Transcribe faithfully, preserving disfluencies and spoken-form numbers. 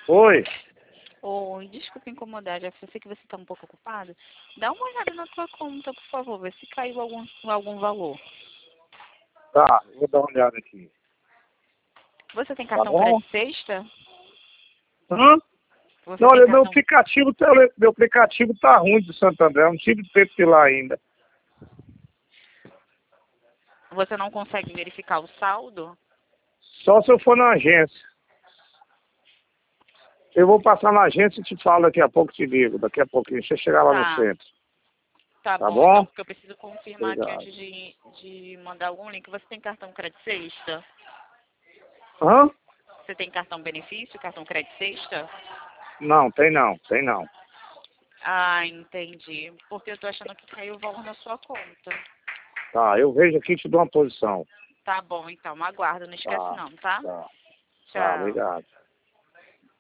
Oi. Oi, desculpa incomodar, já que eu sei que você está um pouco ocupado. Dá uma olhada na tua conta, por favor, ver se caiu algum, algum valor. Tá, vou dar uma olhada aqui. Você tem Tá cartão bom? crédito sexta? Hã? Você Não, tem olha, meu cartão... aplicativo, tá- meu aplicativo tá ruim de Santo André. Eu não tive tempo de ir lá ainda. Você não consegue verificar o saldo? Só se eu for na agência. Eu vou passar na agência e te falo daqui a pouco, te ligo. Daqui a pouquinho, deixa eu chegar lá no Tá, centro. tá Tá bom, então, bom? porque eu preciso confirmar aqui Obrigado. antes de, de mandar algum link. Você tem cartão crédito sexta? Hã? Você tem cartão benefício, cartão crédito sexta? Não, tem não, tem não. Ah, entendi. Porque eu tô achando que caiu o valor na sua conta. Tá, eu vejo aqui e te dou uma posição. Tá bom, então, aguardo, não esquece Tá, não, tá? tá. Tá, Tchau. obrigado.